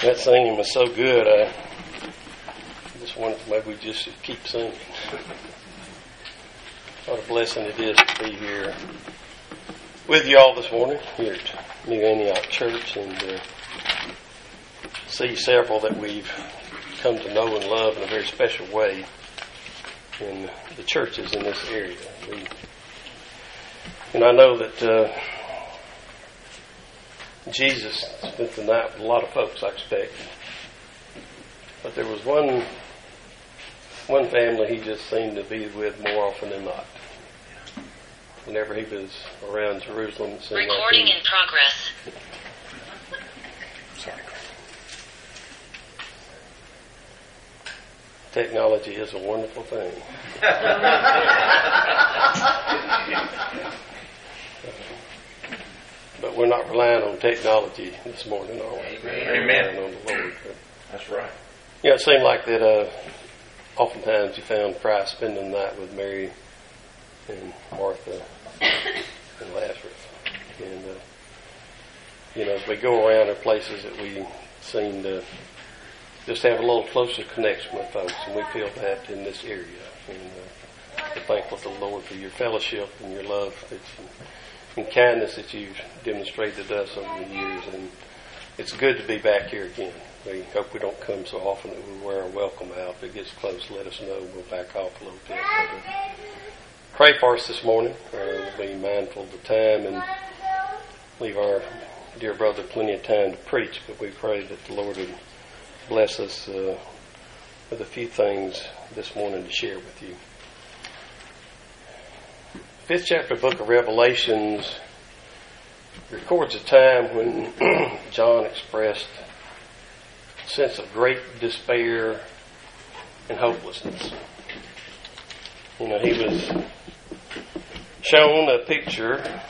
That singing was so good, I just wondered if maybe we just should keep singing. What a blessing it is to be here with you all this morning here at New Antioch Church, and see several that we've come to know and love in a very special way in the churches in this area. And I know that Jesus spent the night with a lot of folks, I expect. But there was one family he just seemed to be with more often than not. Whenever he was around Jerusalem, it seemed Recording like in progress. Sorry. Technology is a wonderful thing. But we're not relying on technology this morning, are we? Amen. We're relying on the Lord. That's right. You know, it seemed like that oftentimes you found Christ spending the night with Mary and Martha and Lazarus. And, as we go around, there are places that we seem to just have a little closer connection with folks, and we feel that in this area. And we're thankful to the Lord for your fellowship and your love and kindness that you've demonstrated to us over the years. And it's good to be back here again. We hope we don't come so often that we wear our welcome out. If it gets close, let us know. We'll back off a little bit. Pray for us this morning. We'll be mindful of the time and leave our dear brother plenty of time to preach. But we pray that the Lord would bless us with a few things this morning to share with you. 5th chapter of the book of Revelations records a time when John expressed a sense of great despair and hopelessness. He was shown a picture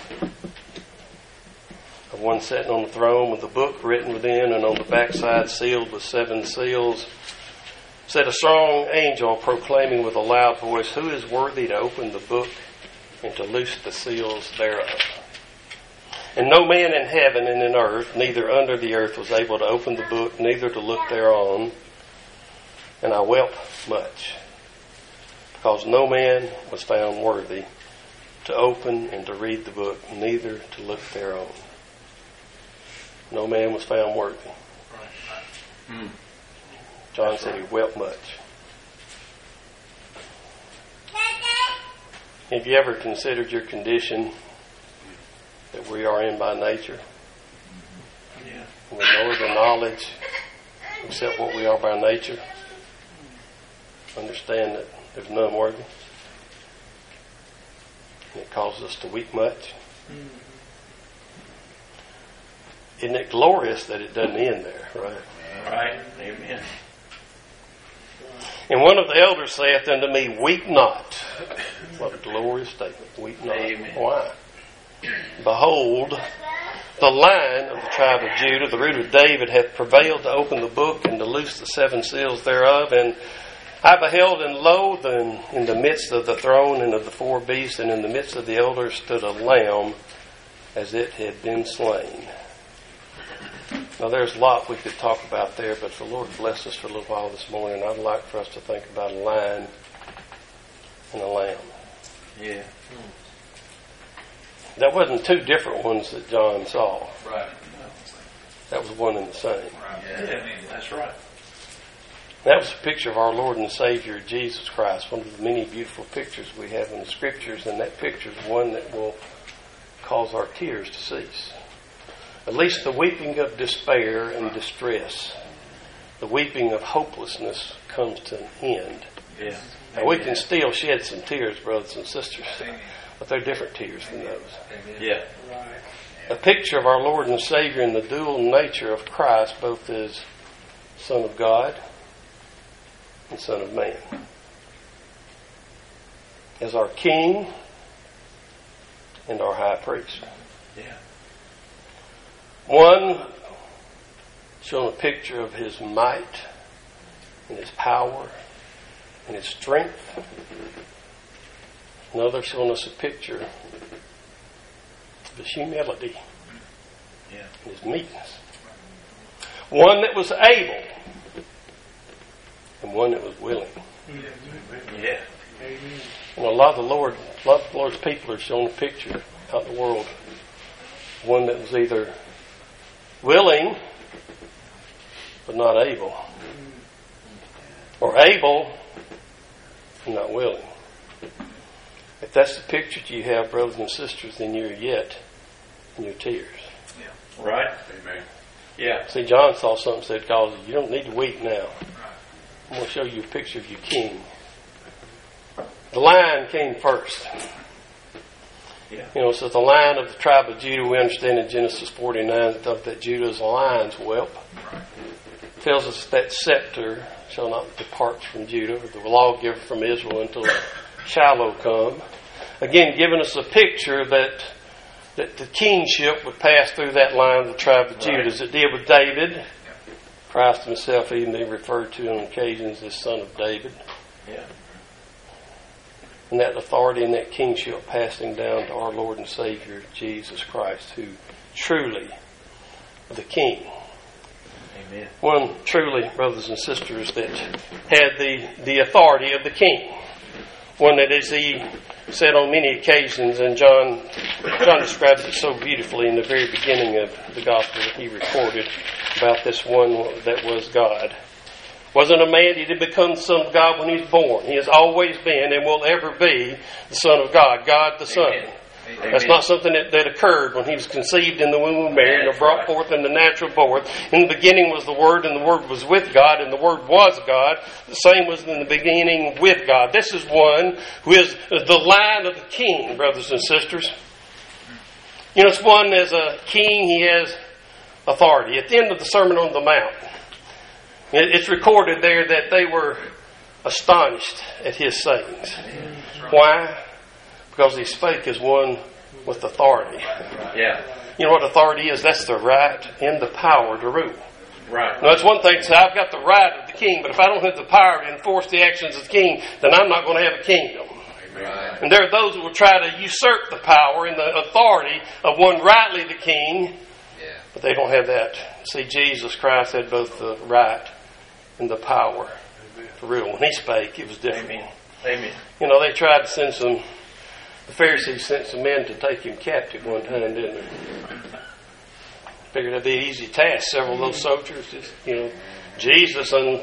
of one sitting on the throne with a book written within, and on the backside sealed with 7 seals. Said a strong angel proclaiming with a loud voice, "Who is worthy to open the book and to loose the seals thereof?" And no man in heaven and in earth, neither under the earth, was able to open the book, neither to look thereon. And I wept much, because no man was found worthy to open and to read the book, neither to look thereon. No man was found worthy. John said he wept much. Have you ever considered your condition that we are in by nature? Yeah. With no other knowledge except what we are by nature. Understand that there's none worthy. And it causes us to weep much. Isn't it glorious that it doesn't end there, right? Right. Amen. And one of the elders saith unto me, "Weep not." What a glorious statement. Weep not. Amen. Why? Behold, the Lion of the tribe of Judah, the root of David, hath prevailed to open the book and to loose the 7 seals thereof. And I beheld, and lo, in the midst of the throne and of the 4 beasts, and in the midst of the elders, stood a lamb as it had been slain. Now, there's a lot we could talk about there, but if the Lord bless us for a little while this morning, I'd like for us to think about a lion and a lamb. Yeah. That wasn't 2 different ones that John saw. Right. That was one and the same. Yeah. That's right. That was a picture of our Lord and Savior, Jesus Christ, one of the many beautiful pictures we have in the Scriptures, and that picture is one that will cause our tears to cease. At least the weeping of despair and distress, the weeping of hopelessness comes to an end. Yeah. Now, we can still shed some tears, brothers and sisters, but they're different tears than those. Yeah. A picture of our Lord and Savior in the dual nature of Christ, both as Son of God and Son of Man. As our King and our High Priest. Yeah. One showing a picture of His might and His power and His strength. Another showing us a picture of His humility and His meekness. one that was able, and one that was willing. Yeah. A lot of the Lord's people are shown a picture out in the world. One that was either willing but not able, or able and not willing. If that's the picture you have, brothers and sisters, then you're yet in your tears. Yeah. Right. Amen. Yeah. See, John saw something and said, "God, you don't need to weep now. I'm going to show you a picture of your king." The lion came first. Yeah. So the lion of the tribe of Judah, we understand in Genesis 49 that Judah is a lion's whelp. It tells us that scepter shall not depart from Judah, or the lawgiver from Israel, until Shiloh come. Again, giving us a picture that the kingship would pass through that line of the tribe of Judah, as it did with David. Christ himself even referred to on occasions as son of David. Yeah. And that authority and that kingship passing down to our Lord and Savior, Jesus Christ, who truly the King. Amen. One truly, brothers and sisters, that had the authority of the King. One that, as he said on many occasions, and John describes it so beautifully in the very beginning of the gospel that he recorded about this one that was God. Wasn't a man, he did become the Son of God when he was born. He has always been and will ever be the Son of God, God the Son. Amen. That's not something that occurred when he was conceived in the womb of Mary and brought forth in the natural birth. In the beginning was the Word, and the Word was with God, and the Word was God. The same was in the beginning with God. This is one who is the line of the King, brothers and sisters. It's one as a king, he has authority. At the end of the Sermon on the Mount, it's recorded there that they were astonished at his sayings. Why? Because he spake as one with authority. Yeah. You know what authority is? That's the right and the power to rule. Right. Now, it's one thing to say, I've got the right of the king, but if I don't have the power to enforce the actions of the king, then I'm not going to have a kingdom. Amen. And there are those who will try to usurp the power and the authority of one rightly the king, but they don't have that. See, Jesus Christ had both the right and the power to rule. When he spake, it was different. Amen. They tried to send the Pharisees sent some men to take him captive one time, didn't they? Figured it'd be an easy task. Several of those soldiers, Jesus, and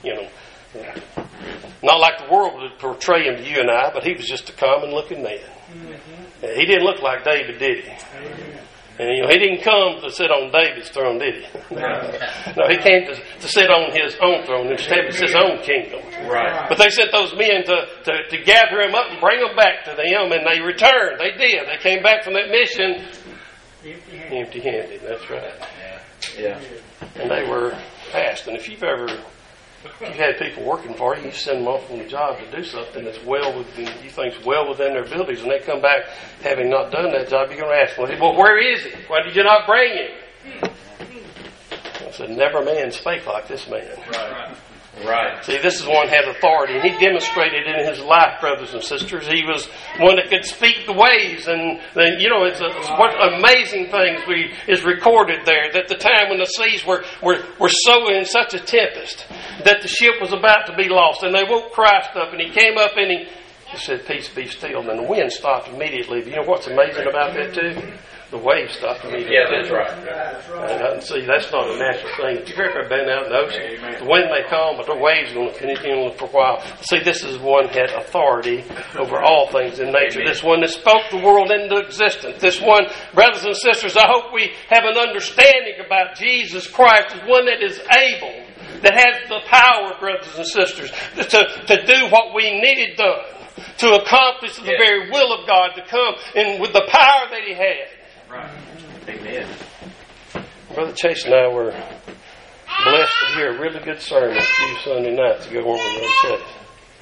not like the world would portray him to you and I, but he was just a common-looking man. He didn't look like David, did he? And he didn't come to sit on David's throne, did he? No, he came to sit on his own throne and establish his own kingdom. Right. But they sent those men to gather him up and bring him back to them, and they returned. They did. They came back from that mission empty-handed. That's right. Yeah. And they were asked. And if you've had people working for you, you send them off on the job to do something that's you think's well within their abilities, and they come back having not done that job, you're going to ask them, well, where is he? Why did you not bring him? I said, never man spake like this man. Right. See, this is one that has authority, and he demonstrated in his life, brothers and sisters. He was one that could speak the waves, and what amazing things is recorded there. That the time when the seas were so in such a tempest that the ship was about to be lost, and they woke Christ up, and he came up and he said, "Peace, be still," and the wind stopped immediately. But you know what's amazing about that too? The waves stopped immediately. Yeah, that's right. And see, that's not a natural thing. If you've ever been out in the ocean, the wind may come, but the waves are going to continue for a while. See, this is one that had authority over all things in nature. Amen. This one that spoke the world into existence. This one, brothers and sisters, I hope we have an understanding about Jesus Christ as one that is able, that has the power, brothers and sisters, to do what we needed done, to accomplish the very will of God, to come and with the power that he had. Right. Amen. Brother Chase and I were blessed to hear a really good sermon a few Sunday nights ago when we were in church.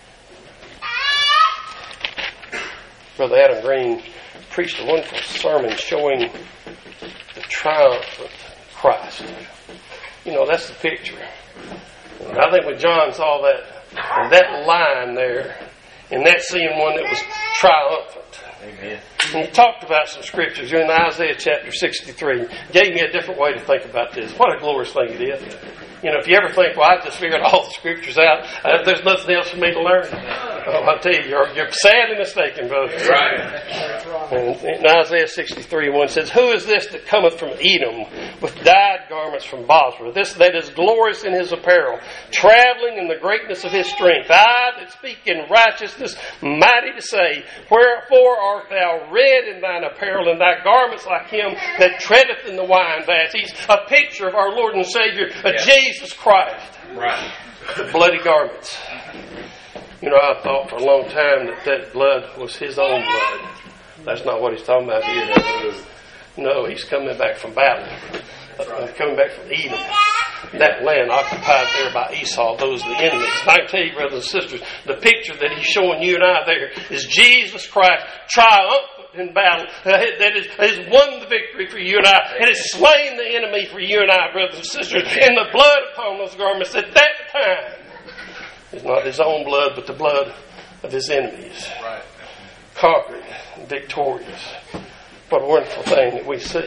Brother Adam Green preached a wonderful sermon showing the triumphant Christ. That's the picture. And I think when John saw that line there, and that seeing one that was triumphant, Amen. And he talked about some scriptures in Isaiah chapter 63. Gave me a different way to think about this. What a glorious thing it is. You know, if you ever think, well, I just figured all the scriptures out, there's nothing else for me to learn. Oh, I'll tell you, you're sad and mistaken, brother. Right. And in Isaiah 63:1 says, "Who is this that cometh from Edom with dyed garments from Bozrah? This that is glorious in his apparel, traveling in the greatness of his strength. I that speak in righteousness, mighty to say, wherefore art thou red in thine apparel, and thy garments like him that treadeth in the wine vats?" He's a picture of our Lord and Savior, Jesus Christ. Right. The bloody garments. You know, I thought for a long time that blood was his own blood. That's not what he's talking about here. No, he's coming back from battle. Coming back from Edom. That land occupied there by Esau, those are the enemies. And I can tell you, brothers and sisters, the picture that he's showing you and I there is Jesus Christ triumphant in battle. That has won the victory for you and I. It has slain the enemy for you and I, brothers and sisters. And the blood upon those garments at that time is not his own blood, but the blood of his enemies. Right. Conquered, victorious. What a wonderful thing that we see.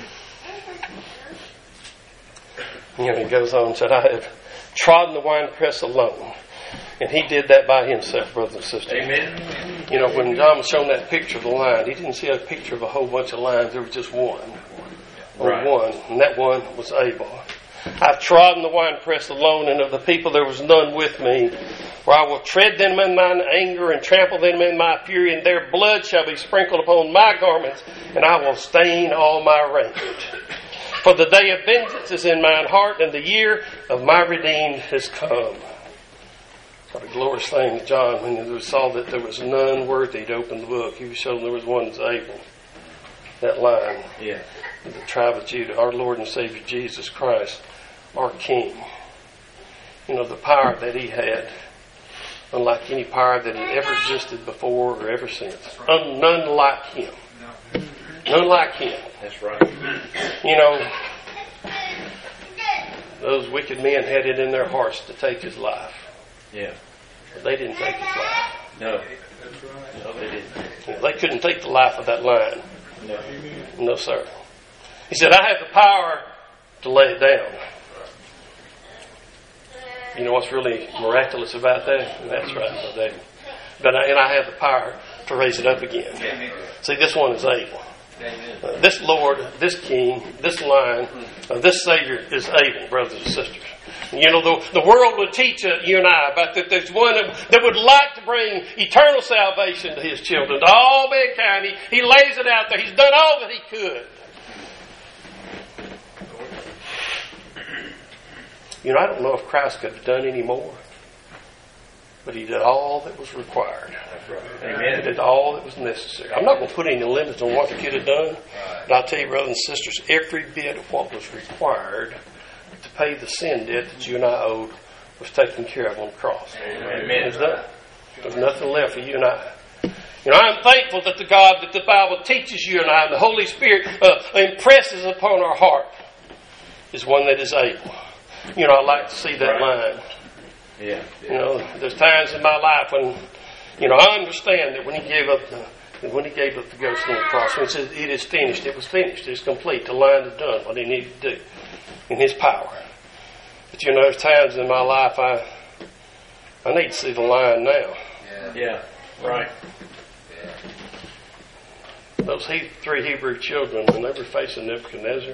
You know, he goes on and said, "I have trodden the winepress alone." And he did that by himself, brothers and sisters. Amen. You know, when John was shown that picture of the lion, he didn't see a picture of a whole bunch of lions. There was just one. Right. One. And that one was Abel. "I've trodden the winepress alone, and of the people there was none with me. For I will tread them in mine anger, and trample them in my fury, and their blood shall be sprinkled upon my garments, and I will stain all my raiment. For the day of vengeance is in mine heart, and the year of my redeemed has come." What a glorious thing that John, when he saw that there was none worthy to open the book, he was shown there was one that's able. That lion, Yeah. the tribe of Judah, our Lord and Savior Jesus Christ, our King. You know, the power that he had, unlike any power that had ever existed before or ever since. None like him. None like him. That's right. You know, those wicked men had it in their hearts to take his life. Yeah. But they didn't take his life. No. No, they didn't. You know, they couldn't take the life of that lion. No. No, sir. He said, "I have the power to lay it down." You know what's really miraculous about that? That's right, David. And I have the power to raise it up again. See, this one is able. This Lord, this King, this Lion, this Savior is able, brothers and sisters. You know, the world would teach you and I about that there's one that would like to bring eternal salvation to his children, to all mankind. He lays it out there. He's done all that he could. You know, I don't know if Christ could have done any more, but he did all that was required. Amen. He did all that was necessary. I'm not going to put any limits on what he could have done, but I'll tell you, brothers and sisters, every bit of what was required to pay the sin debt that you and I owed was taken care of on the cross. Amen. It was done. There's nothing left for you and I. You know, I'm thankful that the God that the Bible teaches you and I, and the Holy Spirit impresses upon our heart, is one that is able. You know, I like to see that line. Yeah. You know, there's times in my life when, you know, I understand that when he gave up the ghost on the cross, when he said it is finished, it was finished, it's complete. The line is done, what he needed to do in his power. But you know, there's times in my life I need to see the line now. Yeah. Right. Those three Hebrew children, when they were facing Nebuchadnezzar,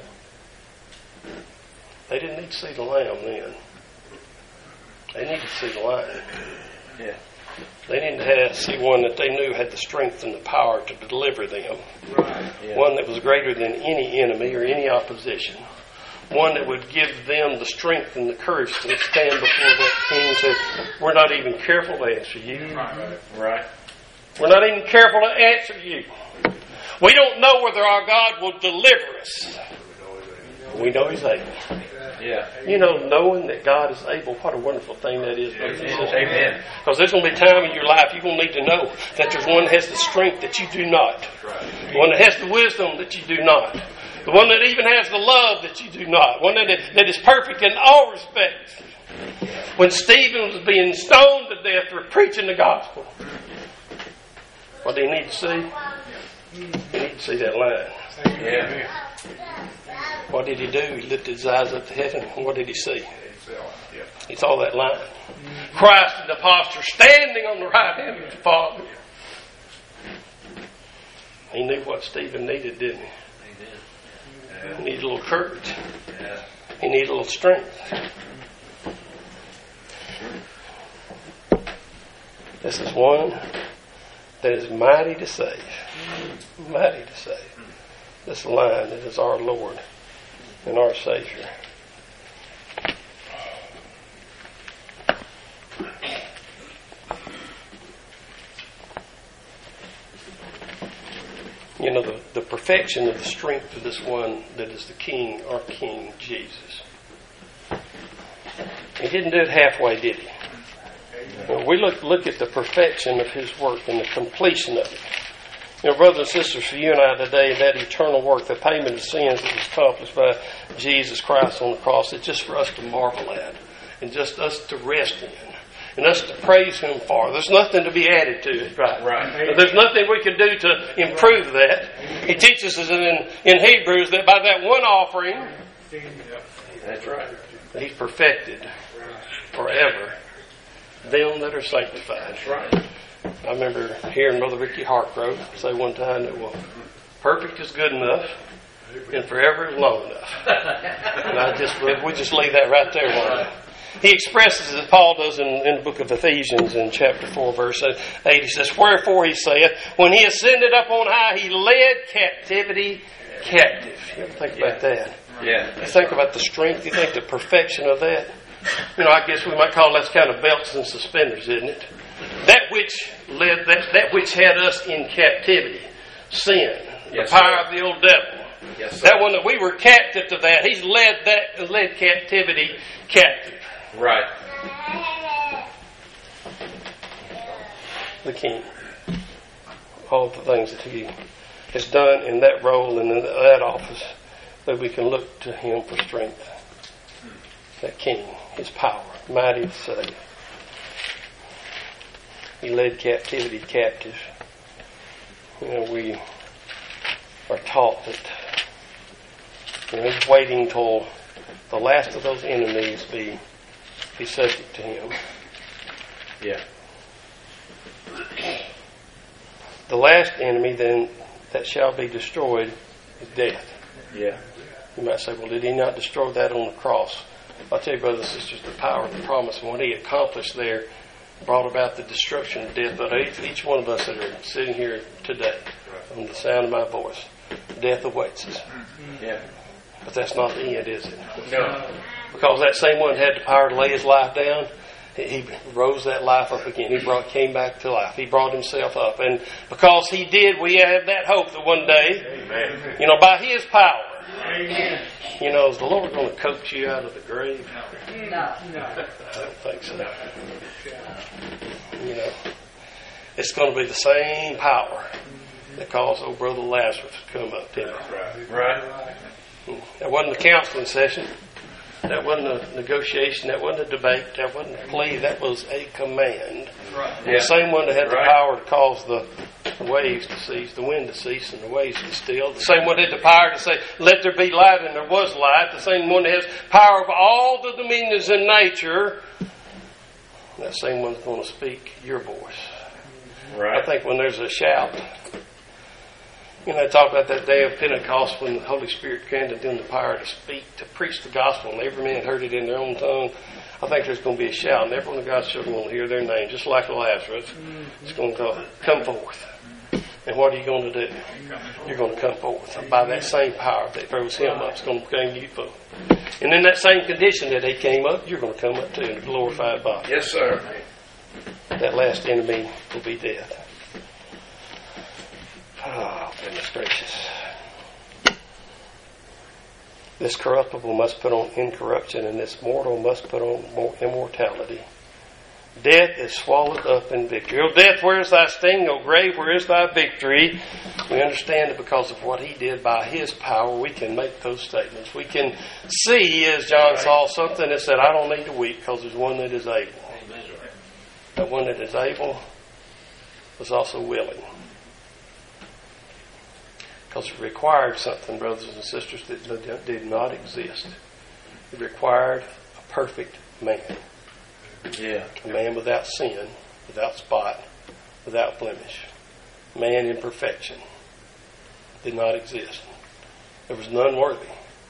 they didn't need to see the lamb then. They needed to see the lion. Yeah. They needed to see one that they knew had the strength and the power to deliver them. Right. Yeah. One that was greater than any enemy or any opposition. One that would give them the strength and the courage to stand before that king and say, "We're not even careful to answer you. Right. We're not even careful to answer you. We don't know whether our God will deliver us. We know He's able." Yeah. You know, knowing that God is able, what a wonderful thing that is, brothers and sisters. Amen. Because there's going to be a time in your life you're going to need to know that there's one that has the strength that you do not. The one that has the wisdom that you do not. The one that even has the love that you do not. One that is perfect in all respects. When Stephen was being stoned to death for preaching the gospel, what did he need to see? You need to see that line. Yeah. What did he do? He lifted his eyes up to heaven. And what did he see? He saw that line. Christ in the posture, standing on the right hand of the Father. He knew what Stephen needed, didn't he? He needed a little courage. He needed a little strength. This is one that is mighty to save. Mighty to save. This line that is our Lord and our Savior. You know, the perfection of the strength of this one that is the King, our King, Jesus. He didn't do it halfway, did he? When we look at the perfection of His work and the completion of it. You know, brothers and sisters, for you and I today, that eternal work, the payment of sins that was accomplished by Jesus Christ on the cross, it's just for us to marvel at and just us to rest in and us to praise Him for. There's nothing to be added to it, right? There's nothing we can do to improve that. He teaches us in Hebrews that by that one offering, That's right. that He's perfected forever them that are sanctified. That's right. I remember hearing Brother Ricky Hartgrove say one time that, well, perfect is good enough and forever is long enough. And we just leave that right there. One. He expresses it, Paul does in the book of Ephesians in chapter 4, verse 8. He says, wherefore he saith, when he ascended up on high, he led captivity captive. You ever think about that? Yeah. You think about the strength, you think the perfection of that. You know, I guess we might call that kind of belts and suspenders, isn't it? That which had us in captivity, sin, Yes, the power sir. of the old devil. Yes, sir. That one that we were captive to that, He's led captivity captive. Right. The King. All the things that He has done in that role and in that office, that we can look to Him for strength. That King, His power, mighty to save. He led captivity captive. You know, we are taught that He's waiting till the last of those enemies be subject to Him. Yeah. The last enemy then that shall be destroyed is death. Yeah. You might say, well, did He not destroy that on the cross? I'll tell you, brothers and sisters, the power of the promise and what He accomplished there brought about the destruction of death. But each one of us that are sitting here today, from the sound of my voice, death awaits us. Yeah. But that's not the end, is it? No. Because that same one had the power to lay his life down. He rose that life up again. He came back to life. He brought Himself up. And because He did, we have that hope that one day, Amen. you know, by His power, Amen. you know, is the Lord going to coax you out of the grave? No. I don't think so. You know, it's going to be the same power that caused old brother Lazarus to come up, didn't it? Right. That wasn't a counseling session. That wasn't a negotiation. That wasn't a debate. That wasn't a plea. That was a command. Yeah. The same one that had the Right. power to cause the waves to cease, the wind to cease, and the waves to still. The same one that had the power to say, let there be light, and there was light. The same one that has power of all the dominions in nature. That same one's going to speak your voice. Right. I think when there's a shout, you know, they talk about that day of Pentecost when the Holy Spirit granted them the power to speak, to preach the gospel, and every man heard it in their own tongue. I think there's going to be a shout, and every one of God's children will hear their name, just like Lazarus. It's going to come forth. And what are you going to do? You're going to come forth by that same power that rose him up. It's going to bring you forth. And in that same condition that he came up, you're going to come up too in a glorified body. Yes, sir. That last enemy will be death. Oh, goodness gracious. This corruptible must put on incorruption, and this mortal must put on immortality. Death is swallowed up in victory. O death, where is thy sting? O grave, where is thy victory? We understand that because of what he did by his power, we can make those statements. We can see, as John saw, something that said, I don't need to weep because there's one that is able. That one that is able was also willing. Because it required something, brothers and sisters, that did not exist. It required a perfect man. Yeah. A man without sin, without spot, without blemish. Man in perfection. Did not exist. There was none worthy.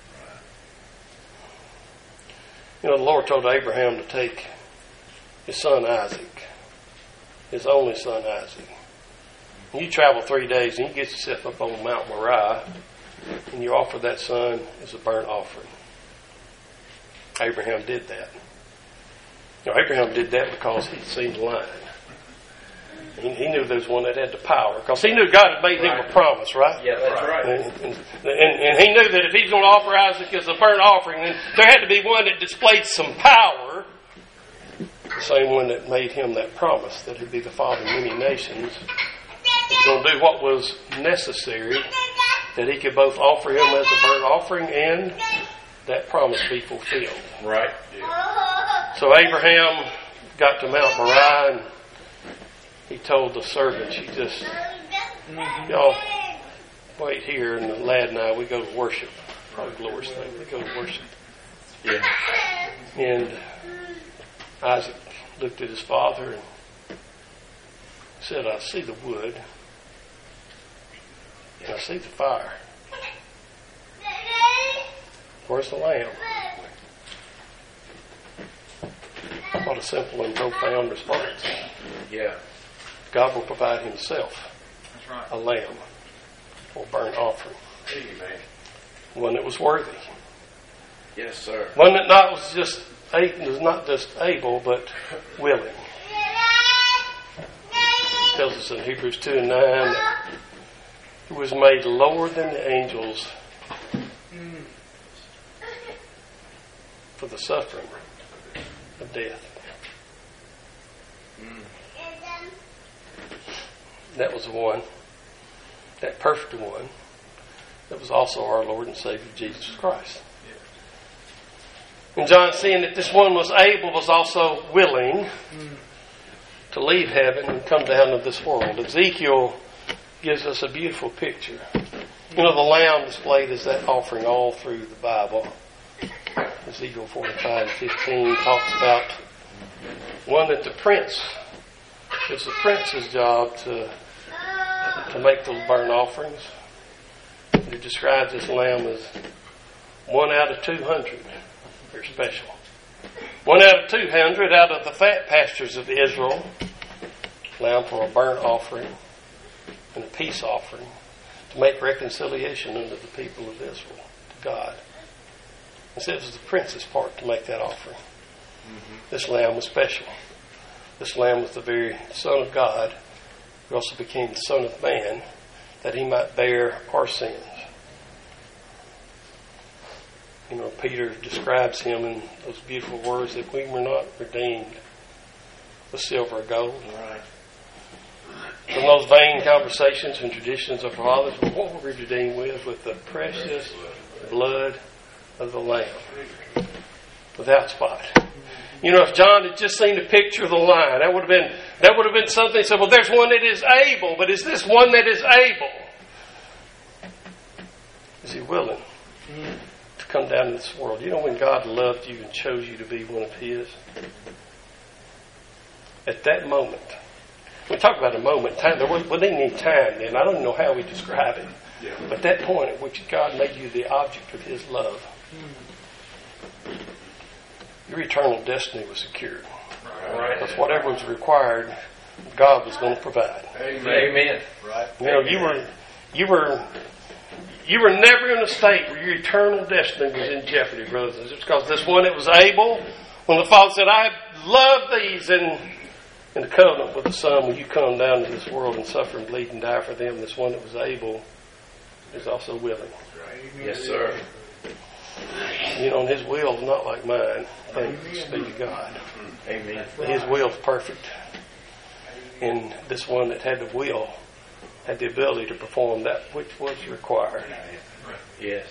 You know, the Lord told Abraham to take his son Isaac, his only son Isaac. And you travel 3 days and you get yourself up on Mount Moriah and you offer that son as a burnt offering. Abraham did that. You know, Abraham did that because he'd seen the line. He knew there was one that had the power. Because he knew God had made him a promise, right? Yeah, that's right. And he knew that if he's going to offer Isaac as a burnt offering, then there had to be one that displayed some power. The same one that made him that promise, that he'd be the father of many nations. He was going to do what was necessary, that he could both offer him as a burnt offering and that promise be fulfilled. Right. Yeah. So Abraham got to Mount Moriah and he told the servants, y'all wait here, and the lad and I, we go to worship. Probably the glorious thing. We go to worship. Yeah. And Isaac looked at his father and said, I see the wood, and I see the fire. Where's the lamb? What a simple and profound response. Yeah. God will provide himself a lamb for burnt offering. Amen. One that was worthy. Yes, sir. One that was not just able, but willing. It tells us in Hebrews 2:9 that he was made lower than the angels for the suffering of death. That was the one, that perfect one, that was also our Lord and Savior Jesus Christ. And John, seeing that this one was able, was also willing to leave heaven and come down to this world. Ezekiel gives us a beautiful picture. You know, the lamb displayed as that offering all through the Bible. Ezekiel 45:15 talks about one that it's the prince's job to make those burnt offerings. It describes this lamb as 1 out of 200. Very special. 1 out of 200 out of the fat pastures of Israel. Lamb for a burnt offering and a peace offering to make reconciliation unto the people of Israel to God. And so it was the prince's part to make that offering. This lamb was special. This lamb was the very Son of God, who also became the Son of Man, that he might bear our sins. You know, Peter describes him in those beautiful words that we were not redeemed with silver or gold. Right. From those vain conversations and traditions of our fathers, but what were we redeemed with the precious blood of the Lamb, without spot. You know, if John had just seen the picture of the lion, that would have been something. He said, well, there's one that is able, but is this one that is able? Is he willing to come down to this world? You know, when God loved you and chose you to be one of his, at that moment, we talk about a moment in time, there wasn't any time then. I don't know how we describe it. Yeah. But that point at which God made you the object of his love, your eternal destiny was secured. Right. Because whatever was required, God was going to provide. Amen. Right. You know, you were never in a state where your eternal destiny was in jeopardy, brothers and sisters, because this one that was able, when the Father said, I love these, and in the covenant with the Son, when you come down to this world and suffer and bleed and die for them, this one that was able is also willing. Yes, sir. You know, and his will is not like mine. Thanks be to God. Amen. His will is perfect. And this one that had the will had the ability to perform that which was required. Yes.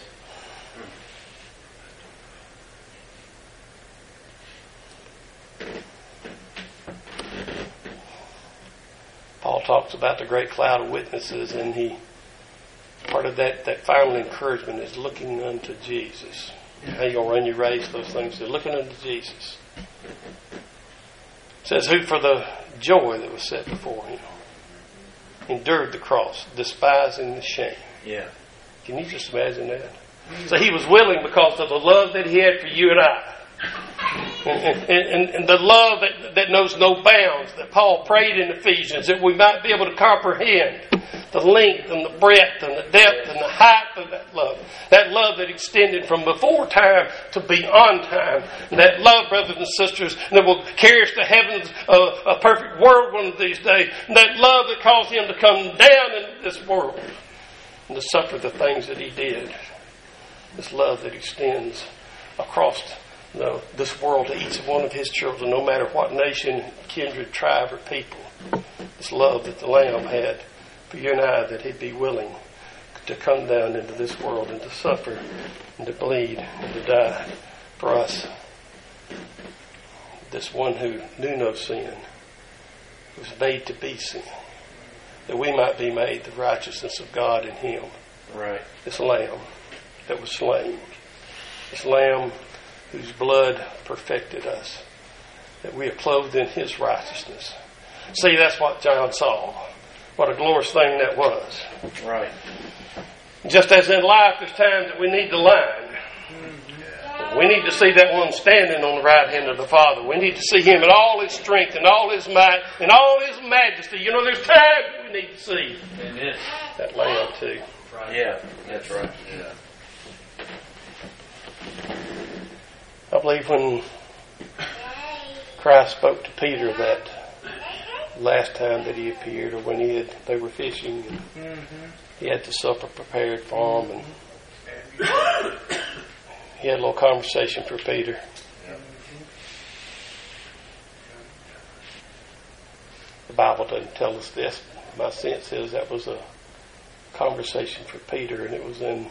Paul talks about the great cloud of witnesses, and he Part of that final encouragement is looking unto Jesus. How you going to run your race? Those things. So looking unto Jesus. It says, who for the joy that was set before him endured the cross, despising the shame. Yeah. Can you just imagine that? So he was willing because of the love that he had for you and I. And the love that knows no bounds, that Paul prayed in Ephesians, that we might be able to comprehend the length and the breadth and the depth and the height of that love. That love that extended from before time to beyond time. And that love, brothers and sisters, that will carry us to heaven's a perfect world one of these days. And that love that caused him to come down into this world and to suffer the things that he did. This love that extends across this world to each one of his children, no matter what nation, kindred, tribe, or people. This love that the Lamb had for you and I, that he'd be willing to come down into this world and to suffer and to bleed and to die for us. This one who knew no sin was made to be sin, that we might be made the righteousness of God in him. Right. This Lamb that was slain. This Lamb whose blood perfected us, that we are clothed in his righteousness. See, that's what John saw. What a glorious thing that was. Right. Just as in life, there's times that we need the line. We need to see that one standing on the right hand of the Father. We need to see him in all his strength and all his might and all his majesty. You know, there's times that we need to see that Lamb too. Right. Yeah, that's right. Yeah. I believe when Christ spoke to Peter that last time that he appeared, or when they were fishing, and he had the supper prepared for him, and he had a little conversation for Peter. The Bible doesn't tell us this. My sense is that was a conversation for Peter, and it was in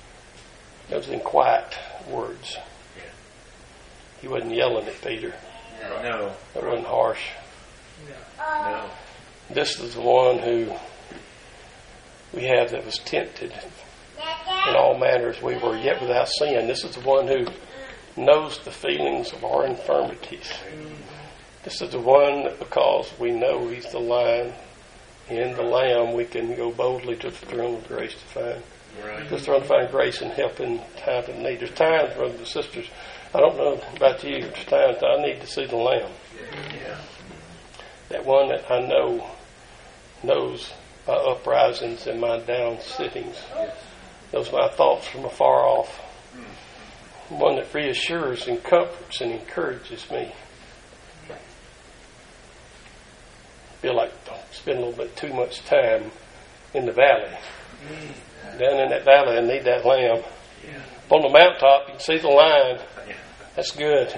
quiet words. He wasn't yelling at Peter. No. That wasn't harsh. No. This is the one who we have that was tempted in all manners we were, yet without sin. This is the one who knows the feelings of our infirmities. This is the one that, because we know he's the Lion and the Lamb, we can go boldly to the throne of grace to find. Right. Just trying to find grace and help in time of need. There's times, brothers and sisters, I don't know about you, there's times I need to see the Lamb. Yeah. That one that I know knows my uprisings and my down sittings. Knows my thoughts from afar off. One that reassures and comforts and encourages me. I feel like I spend a little bit too much time in the valley. Down in that valley, I need that Lamb. Up on the mountaintop, you can see the line. That's good.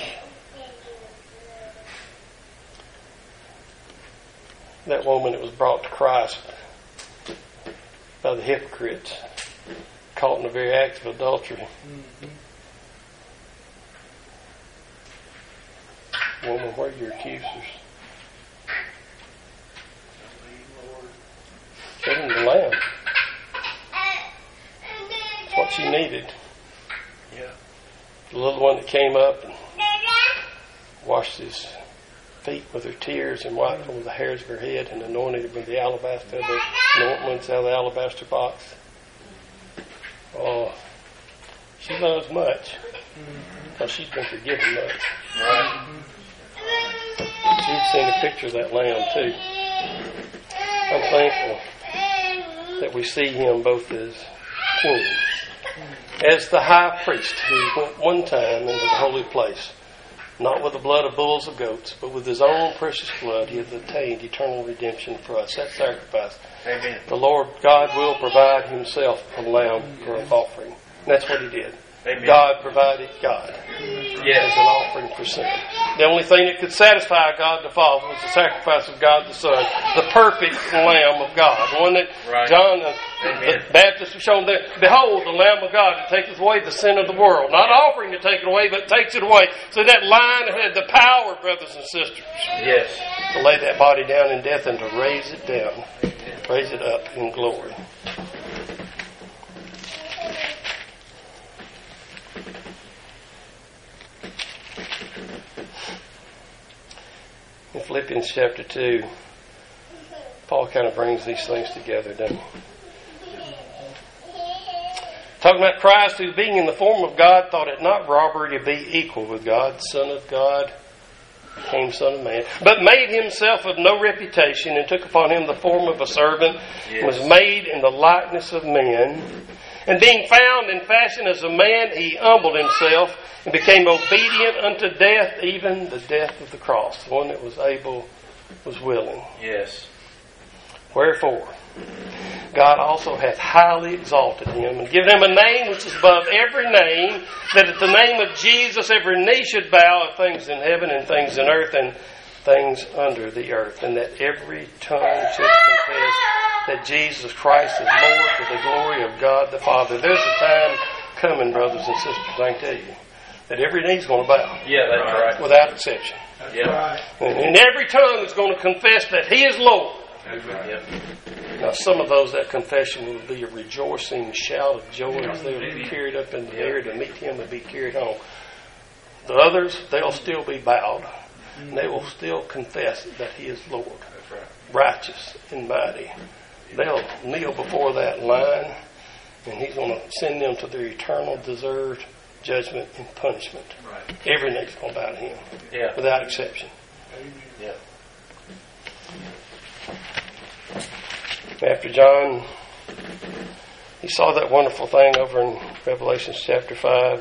That woman that was brought to Christ by the hypocrites, caught in the very act of adultery. Woman, where are your accusers? Give him the Lamb. That's what she needed. Yeah. The little one that came up and washed his feet with her tears and wiped them with the hairs of her head and anointed it with the alabaster, the ointments out of the alabaster box. Oh, she loves much. Because she's been forgiven much. Right. She'd seen a picture of that Lamb too. I'm thankful that we see him both as king, as the high priest who went one time into the holy place, not with the blood of bulls or goats, but with his own precious blood. He has obtained eternal redemption for us. That sacrifice. Amen. The Lord God will provide himself a lamb for an offering. And that's what he did. Amen. God provided God Yes. as an offering for sin. The only thing that could satisfy God the Father was the sacrifice of God the Son, the perfect Lamb of God. The one that Right. John the Baptist was shown there. Behold, the Lamb of God that taketh away the sin of the world. Not offering to take it away, but takes it away. So that line had the power, brothers and sisters, Yes. to lay that body down in death and to raise it down, raise it up in glory. Philippians chapter 2, Paul kind of brings these things together, doesn't he? Talking about Christ, who being in the form of God, thought it not robbery to be equal with God, Son of God, became Son of Man, but made himself of no reputation, and took upon him the form of a servant, and was made in the likeness of men. And being found in fashion as a man, he humbled himself, and became obedient unto death, even the death of the cross. The one that was able was willing. Yes. Wherefore, God also hath highly exalted him, and given him a name which is above every name, that at the name of Jesus every knee should bow, of things in heaven and things in earth and things under the earth, and that every tongue should confess that Jesus Christ is Lord, to the glory of God the Father. There's a time coming, brothers and sisters, I can tell you, that every knee's going to bow. Yeah, that's right. Without exception. Yeah. And every tongue is going to confess that He is Lord. Yep. Now, some of those, that confession will be a rejoicing shout of joy as they will be carried up in the air to meet Him and be carried home. The others, they'll still be bowed. And they will still confess that He is Lord. That's right. Righteous and mighty. They'll kneel before that line, and He's going to send them to their eternal deserved judgment and punishment. Right. Every knee's going to bow to Him. Yeah. Without exception. Yeah. After John, he saw that wonderful thing over in Revelation chapter 5.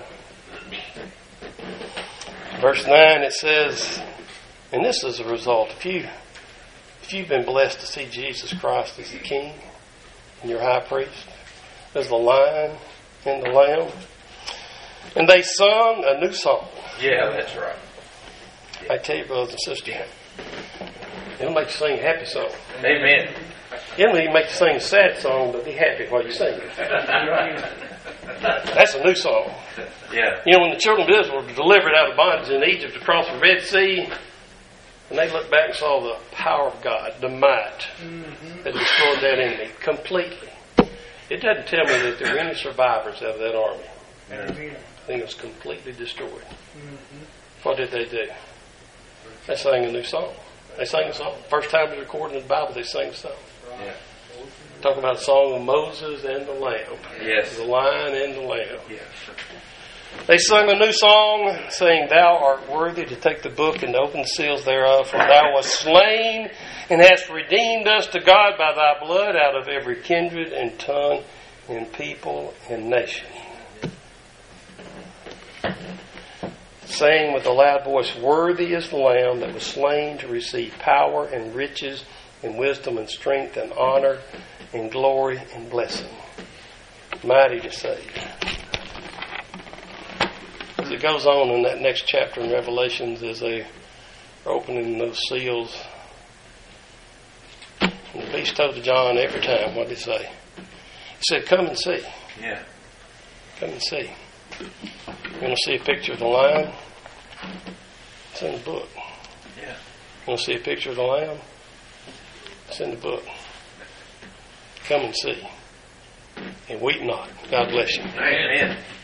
Verse 9, it says, and this is a result. If you've been blessed to see Jesus Christ as the King and your high priest, as the Lion and the Lamb, and they sung a new song. Yeah, that's right. I tell you, brothers and sisters, it'll make you sing a happy song. Amen. It'll even make you sing a sad song, but be happy while you sing it. That's a new song. Yeah. You know, when the children of Israel were delivered out of bondage in Egypt across the Red Sea, and they looked back and saw the power of God, the might that destroyed that enemy completely. It doesn't tell me that there were any survivors out of that army. I think it was completely destroyed. What did they do? They sang a new song. They sang a song. First time it's recorded in the Bible, they sang a song. Yeah. Talking about a song of Moses and the Lamb. Yes. The Lion and the Lamb. Yes. They sung a new song, saying, Thou art worthy to take the book and to open the seals thereof, for Thou wast slain and hast redeemed us to God by Thy blood out of every kindred and tongue and people and nation. Saying with a loud voice, Worthy is the Lamb that was slain to receive power and riches and wisdom and strength and honor and glory and blessing. Mighty to save. As it goes on in that next chapter in Revelations, as they are opening those seals, and the beast told to John every time, what did he say? He said, Come and see. Yeah. Come and see. You want to see a picture of the lion? It's in the book. Yeah. You want to see a picture of the lamb? It's in the book. Come and see. And weep not. God bless you. Amen.